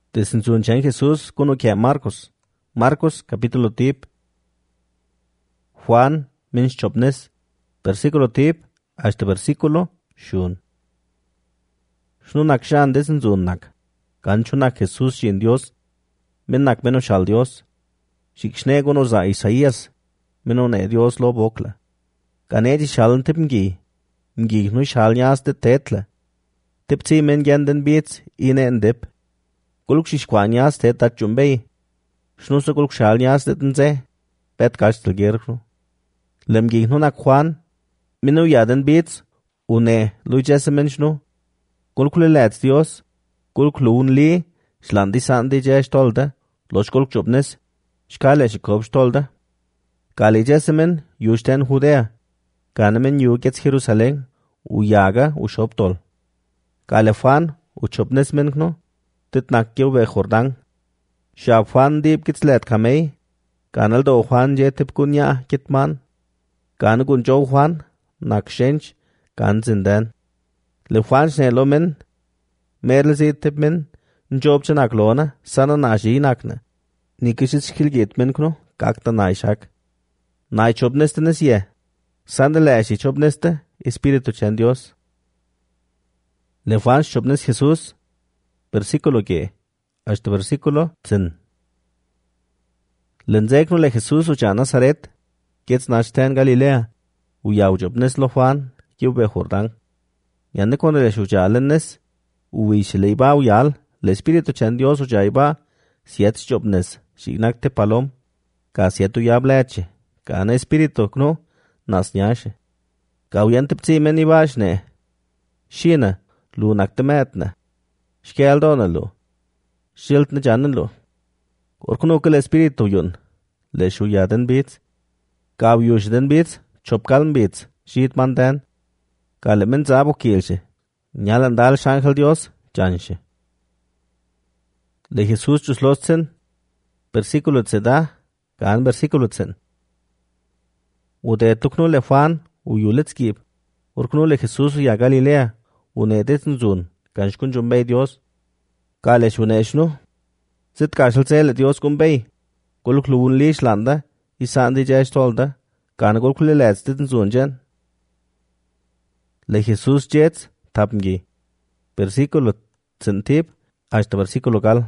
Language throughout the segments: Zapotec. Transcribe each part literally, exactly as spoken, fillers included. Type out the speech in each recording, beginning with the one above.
Desensunchan Jesús kuno kia Marcos. Marcos capítulo tip. Juan minch chopnes. Versículo tip hasta versículo shun. Shnunak shan desensunak. Ganchunak Jesús shin Dios. Minnak meno shal Dios. Shikshne gono za Isaías. Meno ne Dios lo bokla. Ganedi shalen tipngi. Ngi nu shal nyas de tetle. Tipzi men genden beats ine endip. Guluk shishkwanyas te tat jumbei. Shnusa guluk shalnyas de tenze. Bet kastel gerkru. Lem gihnu nak Juan. Minu yaden beats. Une luijese menshnu. Guluk lilet Dios. Guluk luun li. Shlandi sandi jesh tolda. Losh guluk jubnes. Shkale shikobsh tolda. Gali jesemen yushten Judea. Ganemen yu gets Jerusalem. U yaga u shoptol. Gali Juan u chubnes menkno. Titnak kiw be Jordan. Shab Juan dip gitslet kamei. Ganal do Juan je tip kunya kitman. Gan gun jo Juan. Nak shench. Gan zindan. Le Juan snelo men. Merle zit tip men. Njob chanak lona. Sana nashi nakne. Nikishis kilgit menkno. Kakta naishak. Nai chobneste nesye. Sandelashi chobneste. Espíritu chen Dios. Le Juan chobnes Jesús. Versículo que, hasta versículo zin. Lenzekno le Jesús ucha Nazaret, gets nachten Galilea, uya ujobnes lo Juan, kiube Jordan. Yande con le shuja lennes, uishile iba uyal, le Espíritu chen Dios ucha iba, siet jobnes, shignakte palom, ka siet uya bleche, ka na Espíritu kno, nasnyashe. Ka uyante ptsi men ibashne, shina, lunakte metne. Shkel donalo. Shilt na janalo. Orkuno ke Espíritu yun. Le shuyaden bits. Gaw yushden bits. Chopkalm bits. Shit mandan. Kalemen zabo kielche. Nyalan dal shangel Dios. Janshe. Le Jesús chuslotzen. Versículo tzeda. Gan versículo tzen. Ude tukno le Juan. Uyuletskib. Orkuno le Jesús ya Galilea. Unedetzen zun. Ganshkun jumbei Dios. Kale shuneshnu. Zit kashal zele Dios gumbei. Guluk luun lish landa. Isandi jesh tolda. Gana guluk lilets ditten zunjen. Le Jesús jets tapngi. Versículo zintip. Hasta versículo gal.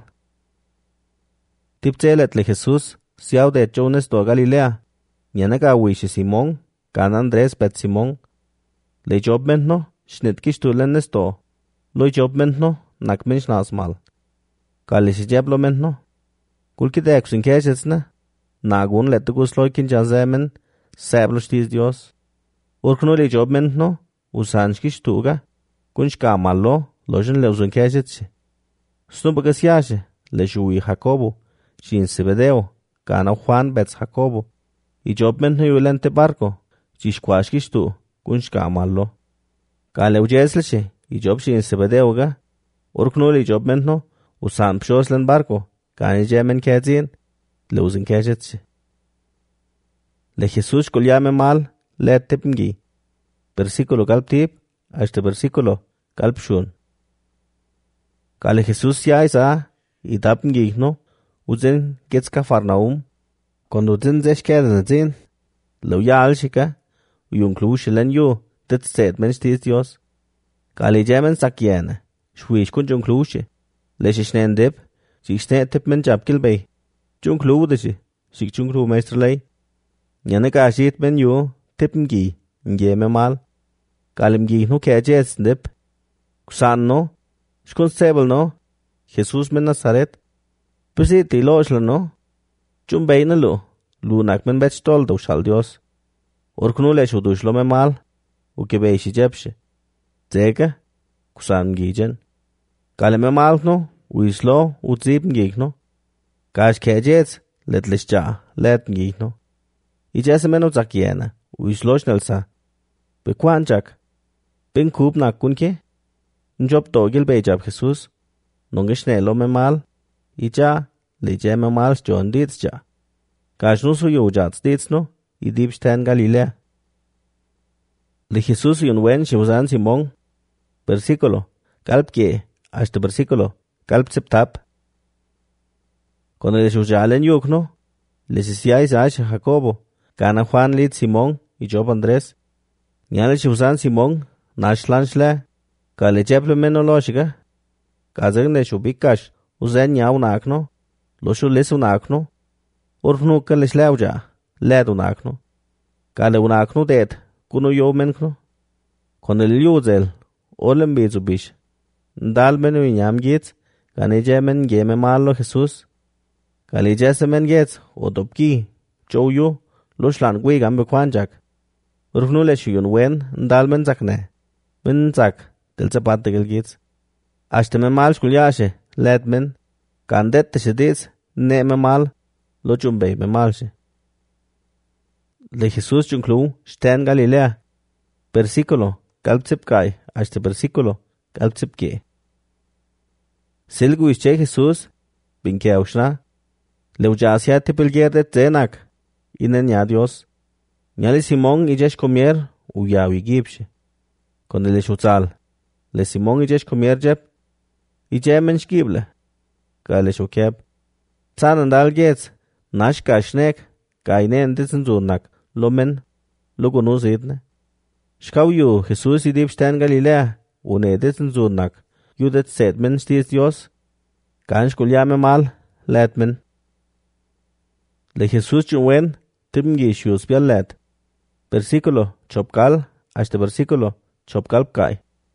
Tip zelet le Jesús. Siau de Jones do Galilea. Nyanaka wishi Simon. Gana Andres bet Simon. Le job mentno. Schnitkish tulennes do. Lo job mentno, nak mensch nasmal. Kalishi jablo mentno. Kulki de eksun keshetsna. Nagun letugus loikin jazemen. Sablo shtiz Dios. Urkno le job mentno. Usanshkish tuga. Kunsh kamallo. Lojen leuzun keshetsi. Snubagas yashe. Le shui Jacobo. Shin Sebedeo. Kana Juan bets Jacobo. I job mentno yulente barco. Chishkwashkish tu. Kunsh kamallo. Kale ujesleshe. I job shin Sebedeo ga. Urkno li job mentno. Usan pshoslen barco. Kani jemen kedzin. Leuzen keshetsi. Le Jesús kolyame mal. Le tipngi. Versículo kalp tip. Hasta versículo kalp shun. Kale Jesús ya isa. I tapngi no. Uzen gets Kafarnaum. Kondo zin zesh keden zin. Leu ya alshika. Uyun klushelen yo. Dit zet mensch tis Dios. Kali jemen sakiene. Shwish kun jun klushe. Leshe schnen dip. Sich schnen tip men jab kilbei. Jun kludeshe. Sich jun klu meisterlei. Nyane ka shit men yo. Tippen gi. Nge me mal. Kalim gi no kejets dip. Kusan no. Shkun sebel no. Jesus men Nazaret. Pisi tiloshle no. Jun beine lo. Lunak men bet stol do shal Dios. Orknu le shudushlo me mal. Uke beishi jebshe. Zega, kusan gijen. Kaleme malkno, uislo, utzibn gigno. Kash kejets, let lisja, let gigno. Ijese meno zakiena, uislo schnelsa. Bekwanjak. Bin kub nak kunke. Njob dogil bejab Jesus. Nonge schnelo me mal. Ija, leje me mal stjon ditsja. Kash nusu yojats ditsno, idibsten Galilea. Le Jesús yun wen shiusan Simon. Versículo. Kalp que. Hasta versículo. Kalp septap. Cuando le shujalen yuk no, les isiais a Jacobo, gana Juan lid Simón y Job Andrés. Nyale shusan Simón, nashlanshla, ka le jeple menoloshiga. Kazang le shubikash, uzen ya unakno, lo shu les unakno, urfnu ka le shlauja, led unakno. Ka le unakno det, kuno yo menkno. Cuando le yuzel, olem bezubish. Ndal menu inyam gits, gane jemen geme malo Jesús. Kali jesemen gets, odopki, choyo, lushlan gwe gambe kwanjak. Urfnu le shuyun wen, ndal men zakne. Men zak, del zapat tegel gits. Ashte me mal shkulyashe, led men. Kandet te shedits, ne me mal, lo chumbe me malshe. Le Jesús chunklu, shten Galilea. Versículo, kalpsipkai, ashte versículo, kalpsipke. Silgu ische Jesús, binke aushna. Leujasia tipelgerde zenak, inen ya Dios. Nyali Simón y jesh comier, uyawi gipshe. Con el shutzal. Le Simón y jesh comier jeb, y jemen shkible. Ka le shukeb. Zan andal gets, nash ka shnek, ka inen ditzen zunak, lomen, lugunu zidne. Shkau yu, Jesus y dipshten Galilea, une ditzen zunak, yudet setmen stis Dios. Kan shkulyame mal, letmen. Le Jesús chuen, timgi shus bialet. Versículo, chopkal, hasta versículo, chopkalpkai.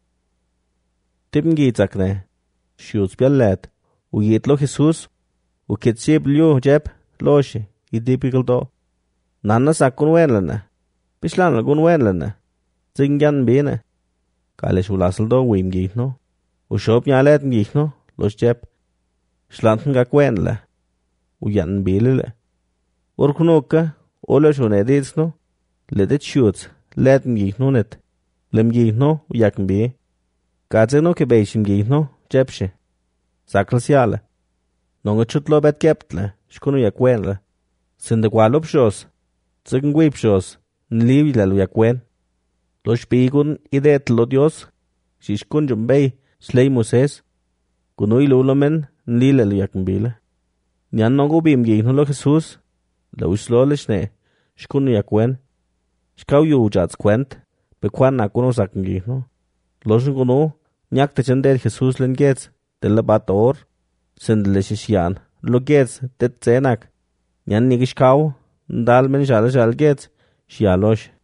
Timgi zakne, shus bialet. Uyitlo Jesús, uketsib liu jeb, loshi, idipikildo. Nanna sakun wenlene, pishlan lagun wenlene, zingyan bine. Kale shulasseldo wim gihno, ushop nyalet gihno, los jeb. Schlanten gak wenle, uyan bilile. Urkunuka, ole shune ditsno, ledet shoots, let ngihno net, lem gihno, uyaken bi. Kazeno ke beishim gihno, jebshe. Sakal siale. Nonga chutlo bet keptle, shkunu yakwenle. Sinde kwalup shos, zigen gwip shos, nliwi lalu yakwen. Lo shpigun idet lo Dios, shishkun jumbei, slay Moses. Kunu ilulomen, nlile lu yaken bile. Nyan nongo bim gihno lo Jesús, la uslole shne, shkunu yakwen. Shkau yu jats kwent, bekwan na kuno saken gihno. Loschen kuno, nyak te chendet Jesús len gets, de la bator, sendele shishian, lo gets, det zenak. Nyan nigishkau, ndal men shal shal gets, shialosh.